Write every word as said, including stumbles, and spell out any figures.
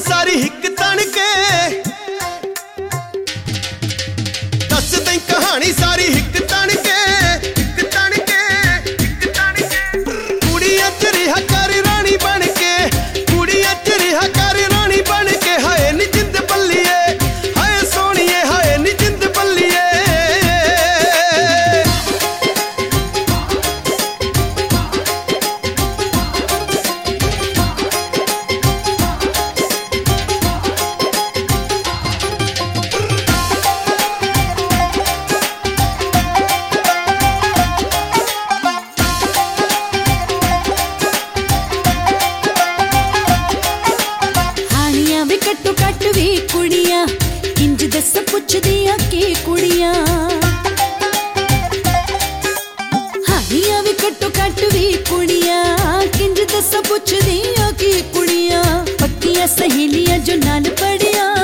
सारी हिक तन के, दस दई कहानी सारी हिक तन के, हिक तन के, हिक तन के। कुड़ियां च रिहा कर रानी बन के, कुड़ियां च रिहा कर रानी बन के। हाय नी जिंद बल्लिए, हाय सोनिए, हाय नी जिंद बल्लिए। कट्टो कट वी कुड़ियां इंज दस पुछ दिया की कुड़ियां, हानियां भी कट्टो कट वी कुड़ियां इंज दस पुछ दिया की कुड़ियां। पक्कियां सहेलियां जो नाल पड़ियां